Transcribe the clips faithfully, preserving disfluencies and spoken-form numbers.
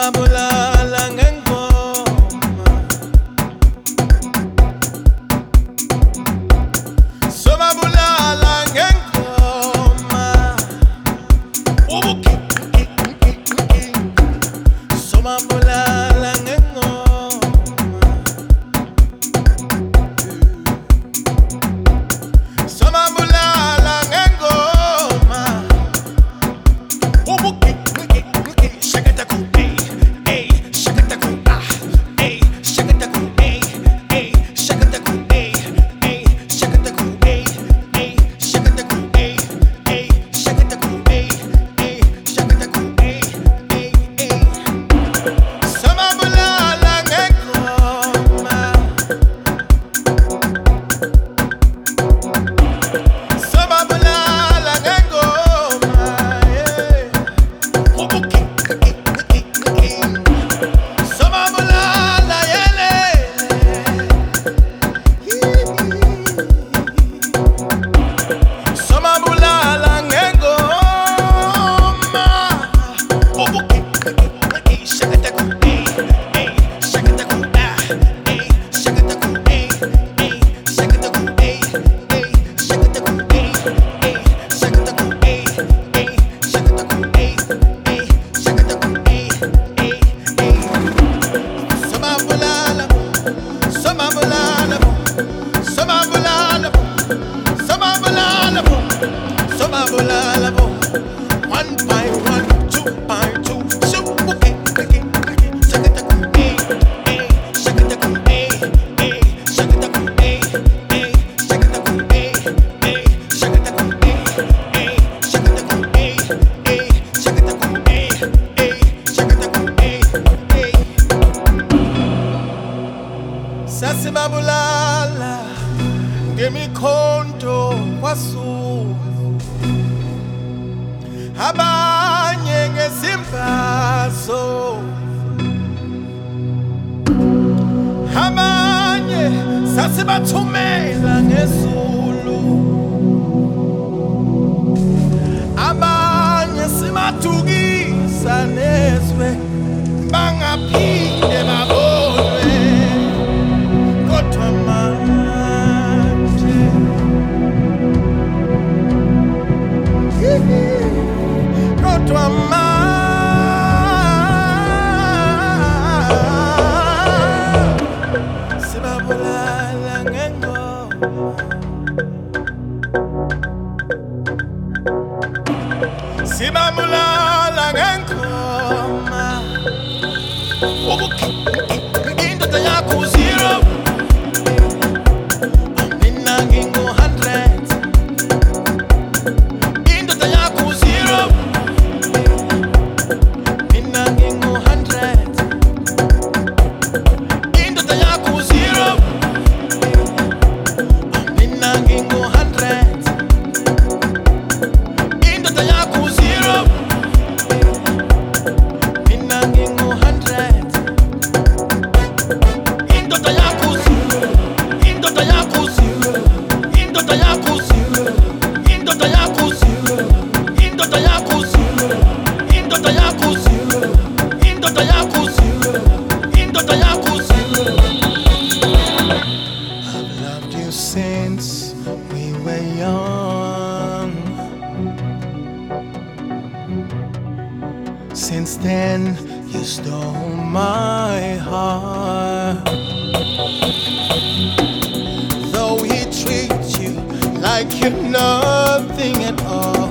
Somabulala ngengoma, somabulala ngengoma, ubuki, somabulala ngengoma, somabulala ngengoma, ubuki. One by one, two by two, so okay, okay, okay. Shakataku, eh, eh, shakataku, eh, eh, shakataku, eh, eh, shakataku, eh, eh, shakataku, eh, eh, shakataku, eh, eh, shakataku, eh, eh, shakataku, eh, eh. Sasibabulala, ngemikhonto kwasu. Abanye ngesimbazo, abanye sasibathumela ngezulu, abanye sibathukisa nezwe bangaphinde babonwe, kodwa manje kodwa manje sibabulala ngengoma, sibabulala ngengoma, indoda yakho zero, mina ngingu hundred, indoda yakho zero. I've loved you since we were young. Since then, you stole my heart. Though he treats you like you're nothing at all,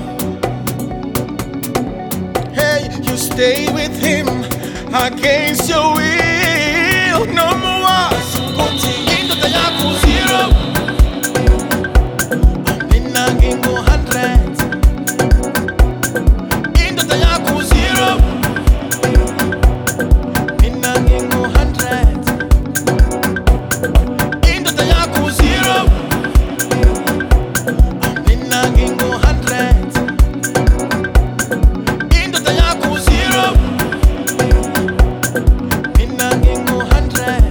hey, you stay with him against your will. No more indoda yakho zero, mina ngingu hundred, indoda yakho zero, mina ngingu hundred, indoda yakho zero, mina ngingu hundred, indoda yakho zero, mina ngingu hundred.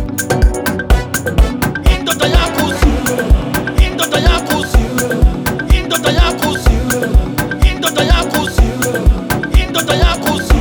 Indoda yakho zero, indoda yakho zero, indoda yakho zero, indoda yakho zero, indoda yakho zero.